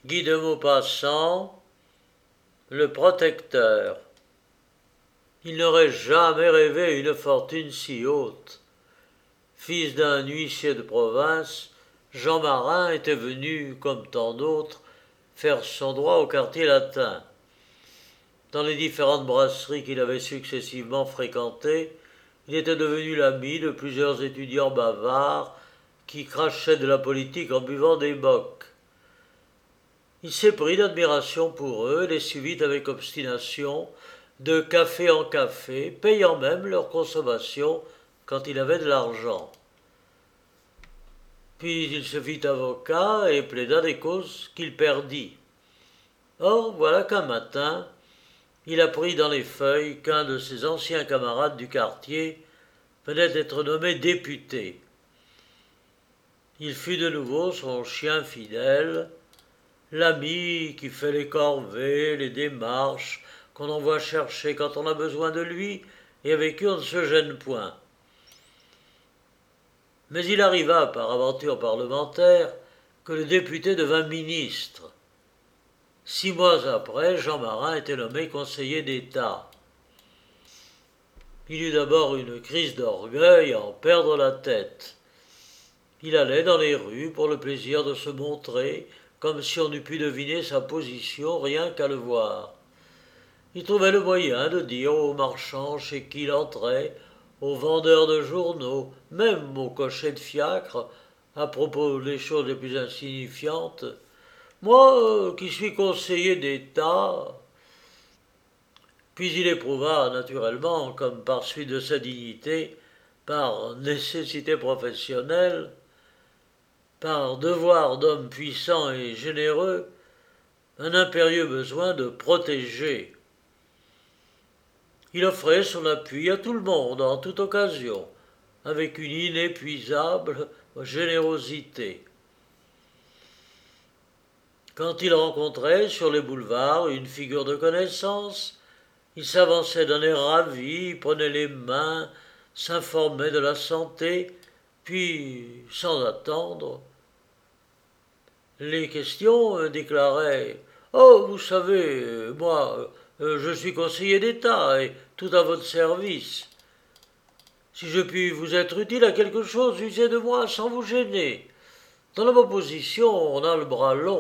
Guy de Maupassant, le protecteur. Il n'aurait jamais rêvé une fortune si haute. Fils d'un huissier de province, Jean Marin était venu, comme tant d'autres, faire son droit au quartier latin. Dans les différentes brasseries qu'il avait successivement fréquentées, il était devenu l'ami de plusieurs étudiants bavards qui crachaient de la politique en buvant des bocs. Il s'est pris d'admiration pour eux, les suivit avec obstination, de café en café, payant même leur consommation quand il avait de l'argent. Puis il se fit avocat et plaida des causes qu'il perdit. Or, voilà qu'un matin, il apprit dans les feuilles qu'un de ses anciens camarades du quartier venait d'être nommé député. Il fut de nouveau son chien fidèle, l'ami qui fait les corvées, les démarches, qu'on envoie chercher quand on a besoin de lui et avec qui on ne se gêne point. Mais il arriva, par aventure parlementaire, que le député devint ministre. 6 mois après, Jean Marin était nommé conseiller d'État. Il eut d'abord une crise d'orgueil à en perdre la tête. Il allait dans les rues pour le plaisir de se montrer, comme si on eût pu deviner sa position rien qu'à le voir. Il trouvait le moyen de dire aux marchands chez qui il entrait, aux vendeurs de journaux, même aux cochers de fiacre, à propos des choses les plus insignifiantes, « Moi, qui suis conseiller d'État… » Puis il éprouva, naturellement, comme par suite de sa dignité, par nécessité professionnelle, par devoir d'homme puissant et généreux, un impérieux besoin de protéger. Il offrait son appui à tout le monde, en toute occasion, avec une inépuisable générosité. Quand il rencontrait sur les boulevards une figure de connaissance, il s'avançait d'un air ravi, prenait les mains, s'informait de la santé, puis, sans attendre, les questions déclaraient « Oh, vous savez, moi, je suis conseiller d'État et tout à votre service. Si je puis vous être utile à quelque chose, usez de moi sans vous gêner. Dans la position, on a le bras long. »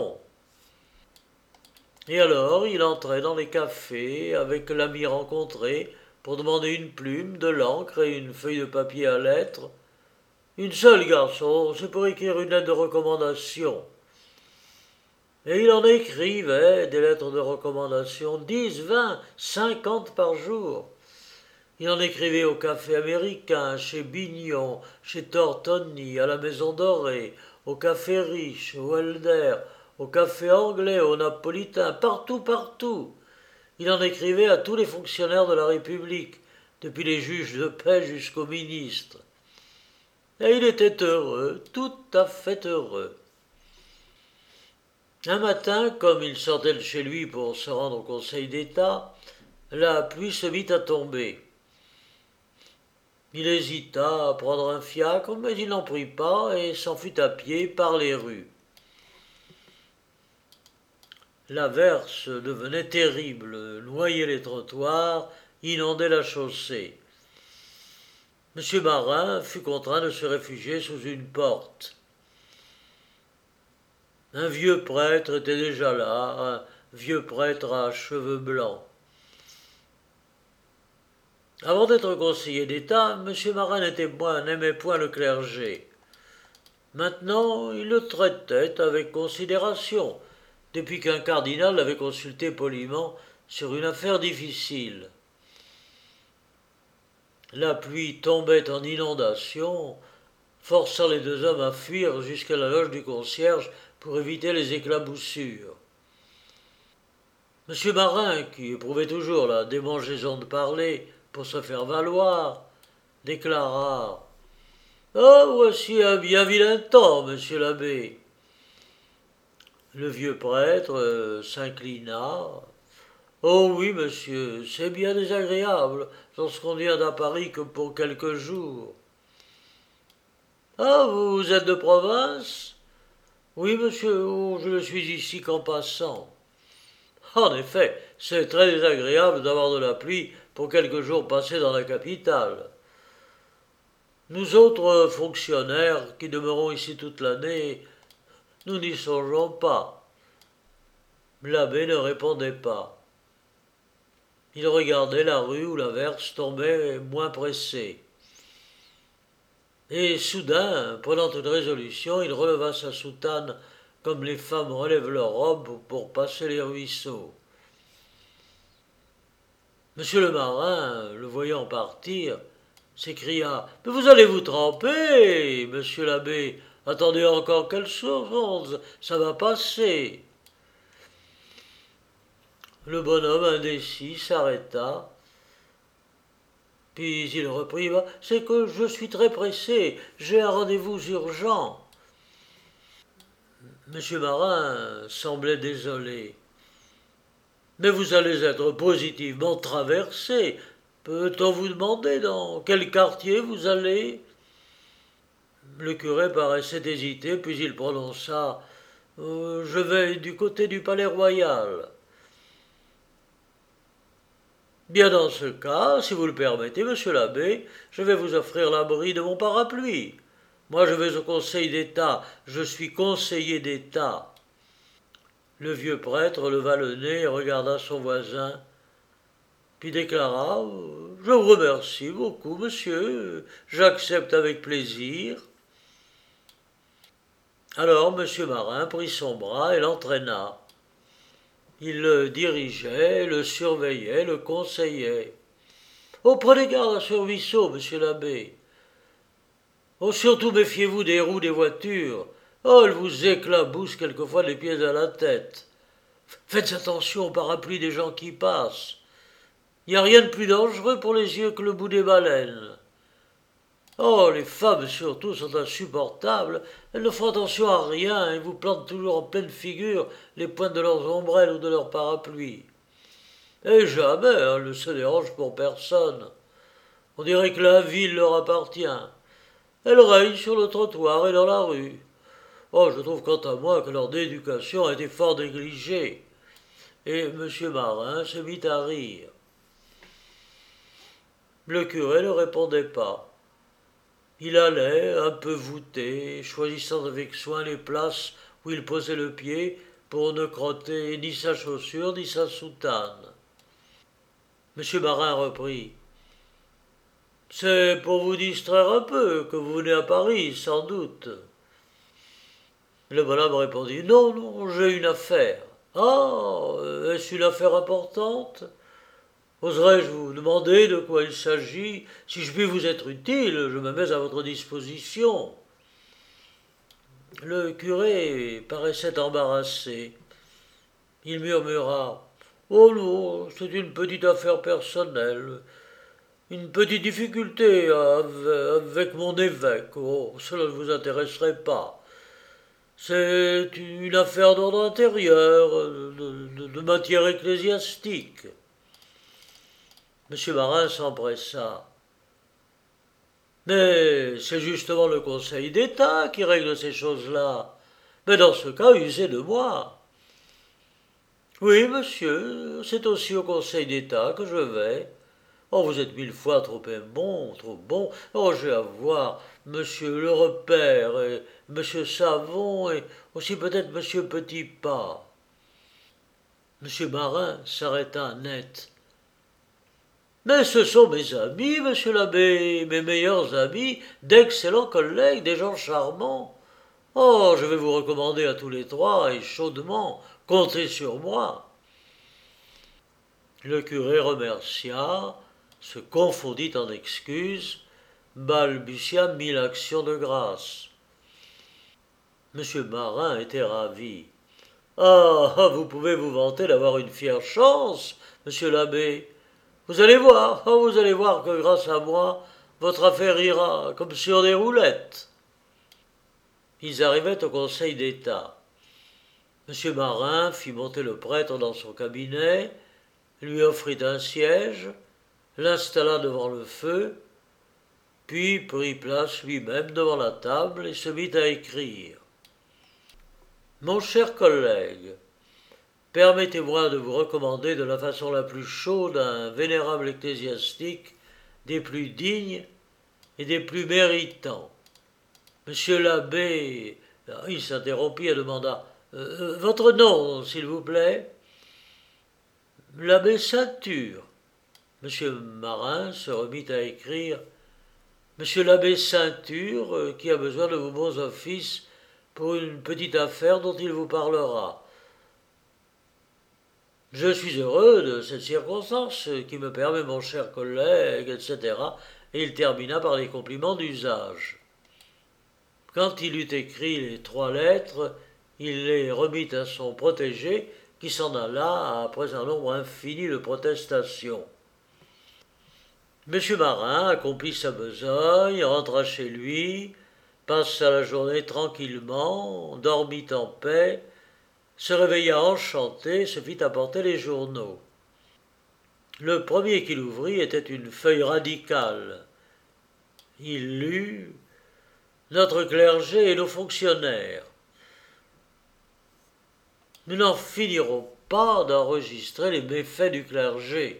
Et alors, il entrait dans les cafés avec l'ami rencontré pour demander une plume, de l'encre et une feuille de papier à lettres. Une seule, garçon, c'est pour écrire une lettre de recommandation. Et il en écrivait des lettres de recommandation, 10, 20, 50 par jour. Il en écrivait au Café Américain, chez Bignon, chez Tortoni, à la Maison Dorée, au Café Riche, au Helder, au Café Anglais, au Napolitain, partout, partout. Il en écrivait à tous les fonctionnaires de la République, depuis les juges de paix jusqu'aux ministres. Et il était heureux, tout à fait heureux. Un matin, comme il sortait de chez lui pour se rendre au Conseil d'État, la pluie se mit à tomber. Il hésita à prendre un fiacre, mais il n'en prit pas et s'en fut à pied par les rues. L'averse devenait terrible, noyait les trottoirs, inondait la chaussée. M. Marin fut contraint de se réfugier sous une porte. Un vieux prêtre était déjà là, un vieux prêtre à cheveux blancs. Avant d'être conseiller d'État, M. Marin n'aimait point le clergé. Maintenant, il le traitait avec considération, depuis qu'un cardinal l'avait consulté poliment sur une affaire difficile. La pluie tombait en inondation, forçant les deux hommes à fuir jusqu'à la loge du concierge pour éviter les éclaboussures. M. Marin, qui éprouvait toujours la démangeaison de parler pour se faire valoir, déclara « Ah, voici un bien vilain temps, monsieur l'abbé. » Le vieux prêtre s'inclina. « Oh oui, monsieur, c'est bien désagréable lorsqu'on vient à Paris que pour quelques jours. »« Ah, vous êtes de province ? Oui, monsieur, oh, je ne suis ici qu'en passant. En effet, c'est très désagréable d'avoir de la pluie pour quelques jours passés dans la capitale. Nous autres fonctionnaires qui demeurons ici toute l'année, nous n'y songeons pas. L'abbé ne répondait pas. Il regardait la rue où l'averse tombait moins pressée. Et soudain, prenant une résolution, il releva sa soutane comme les femmes relèvent leurs robes pour passer les ruisseaux. Monsieur le marin, le voyant partir, s'écria: « Mais vous allez vous tremper, monsieur l'abbé. Attendez encore quelque chose, ça va passer. » Le bonhomme indécis s'arrêta, puis il reprit: « C'est que je suis très pressé, j'ai un rendez-vous urgent. » Monsieur Marin semblait désolé. « Mais vous allez être positivement traversé. Peut-on vous demander dans quel quartier vous allez ?» Le curé paraissait hésiter, puis il prononça: « Je vais du côté du Palais Royal. » Bien dans ce cas, si vous le permettez, monsieur l'abbé, je vais vous offrir l'abri de mon parapluie. Moi je vais au Conseil d'État, je suis conseiller d'État. Le vieux prêtre leva le nez et regarda son voisin, puis déclara: « Je vous remercie beaucoup, monsieur, j'accepte avec plaisir. » Alors monsieur Marin prit son bras et l'entraîna. Il le dirigeait, le surveillait, le conseillait. « Oh, prenez garde à ce ruisseau, monsieur l'abbé. Oh, surtout méfiez-vous des roues des voitures. Oh, elles vous éclaboussent quelquefois les pieds à la tête. Faites attention au parapluie des gens qui passent. Il n'y a rien de plus dangereux pour les yeux que le bout des baleines. Oh, les femmes surtout sont insupportables. Elles ne font attention à rien et vous plantent toujours en pleine figure les pointes de leurs ombrelles ou de leurs parapluies. Et jamais elles ne se dérangent pour personne. On dirait que la ville leur appartient. Elles règnent sur le trottoir et dans la rue. Oh, je trouve quant à moi que leur éducation a été fort négligée. » Et M. Marin se mit à rire. Le curé ne répondait pas. Il allait, un peu voûté, choisissant avec soin les places où il posait le pied pour ne crotter ni sa chaussure ni sa soutane. M. Marin reprit: « C'est pour vous distraire un peu que vous venez à Paris, sans doute. » Le bonhomme répondit: « Non, non, j'ai une affaire. »« Ah, est-ce une affaire importante ? Oserais-je vous demander de quoi il s'agit? Si je puis vous être utile, je me mets à votre disposition. » Le curé paraissait embarrassé. Il murmura: « Oh non, c'est une petite affaire personnelle. Une petite difficulté avec mon évêque. Oh, cela ne vous intéresserait pas. C'est une affaire d'ordre intérieur, de matière ecclésiastique. » M. Marin s'empressa. « Mais c'est justement le Conseil d'État qui règle ces choses-là. Mais dans ce cas, usez de moi. » « Oui, monsieur, c'est aussi au Conseil d'État que je vais. Oh, vous êtes 1000 fois trop bon, trop bon. Oh, j'ai à voir monsieur le Repère et monsieur Savon et aussi peut-être monsieur Petitpas. » M. Marin s'arrêta net. « Mais ce sont mes amis, monsieur l'abbé, mes meilleurs amis, d'excellents collègues, des gens charmants. Oh, je vais vous recommander à tous les trois, et chaudement, comptez sur moi. » Le curé remercia, se confondit en excuses, balbutia 1000 actions de grâce. M. Marin était ravi. « Ah, vous pouvez vous vanter d'avoir une fière chance, monsieur l'abbé. Vous allez voir, oh, vous allez voir que grâce à moi, votre affaire ira comme sur des roulettes. » Ils arrivaient au Conseil d'État. M. Marin fit monter le prêtre dans son cabinet, lui offrit un siège, l'installa devant le feu, puis prit place lui-même devant la table et se mit à écrire. Mon cher collègue, permettez-moi de vous recommander de la façon la plus chaude un vénérable ecclésiastique des plus dignes et des plus méritants. Monsieur l'abbé, il s'interrompit et demanda votre nom, s'il vous plaît. L'abbé Ceinture. Monsieur Marin se remit à écrire Monsieur l'abbé Ceinture, qui a besoin de vos bons offices pour une petite affaire dont il vous parlera. Je suis heureux de cette circonstance qui me permet, mon cher collègue, etc. Et il termina par les compliments d'usage. Quand il eut écrit les 3 lettres, il les remit à son protégé, qui s'en alla après un nombre infini de protestations. M. Marin accomplit sa besogne, rentra chez lui, passa la journée tranquillement, dormit en paix, se réveilla enchanté, se fit apporter les journaux. Le premier qu'il ouvrit était une feuille radicale. Il lut Notre clergé et nos fonctionnaires. Nous n'en finirons pas d'enregistrer les méfaits du clergé.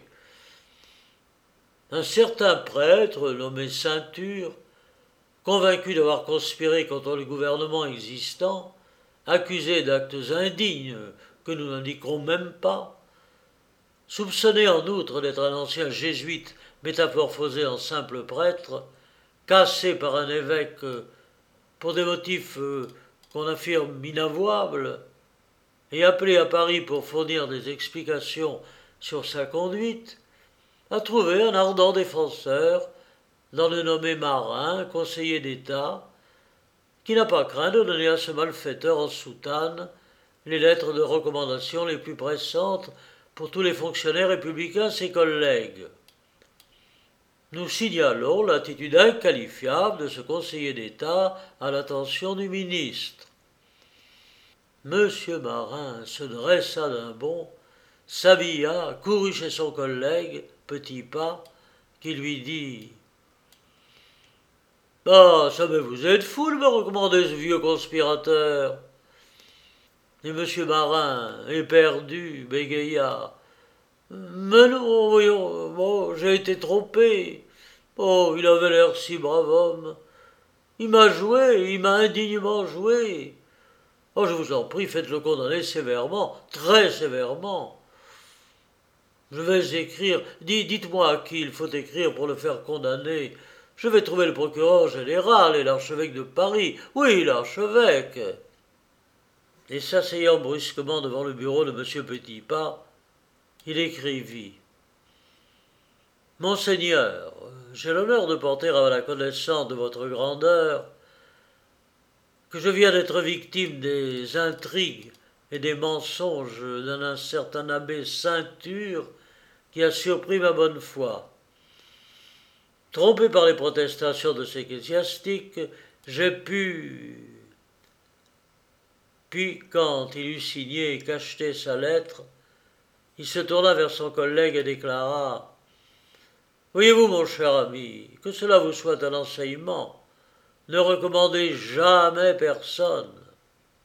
Un certain prêtre nommé Ceinture, convaincu d'avoir conspiré contre le gouvernement existant, accusé d'actes indignes que nous n'indiquerons même pas, soupçonné en outre d'être un ancien jésuite métamorphosé en simple prêtre, cassé par un évêque pour des motifs qu'on affirme inavouables, et appelé à Paris pour fournir des explications sur sa conduite, a trouvé un ardent défenseur dans le nommé Marin, conseiller d'État, qui n'a pas craint de donner à ce malfaiteur en soutane les lettres de recommandation les plus pressantes pour tous les fonctionnaires républicains ses collègues. Nous signalons l'attitude inqualifiable de ce conseiller d'État à l'attention du ministre. Monsieur Marin se dressa d'un bond, s'habilla, courut chez son collègue, Petit Pas, qui lui dit « Ah, ça mais vous êtes fou de me recommander ce vieux conspirateur !» Et monsieur Marin, éperdu, bégaya « Mais non, voyons, bon, j'ai été trompé. Oh, il avait l'air si brave homme. Il m'a joué, il m'a indignement joué. Oh, je vous en prie, faites-le condamner sévèrement, très sévèrement. Je vais écrire, dites-moi à qui il faut écrire pour le faire condamner. Je vais trouver le procureur général et l'archevêque de Paris. Oui, l'archevêque. » Et s'asseyant brusquement devant le bureau de M. Petitpas, il écrivit « Monseigneur, j'ai l'honneur de porter à la connaissance de votre grandeur que je viens d'être victime des intrigues et des mensonges d'un certain abbé Ceinture qui a surpris ma bonne foi. Trompé par les protestations de ces ecclésiastiques, j'ai pu... » Puis, quand il eut signé et cacheté sa lettre, il se tourna vers son collègue et déclara « Voyez-vous, mon cher ami, que cela vous soit un enseignement. Ne recommandez jamais personne.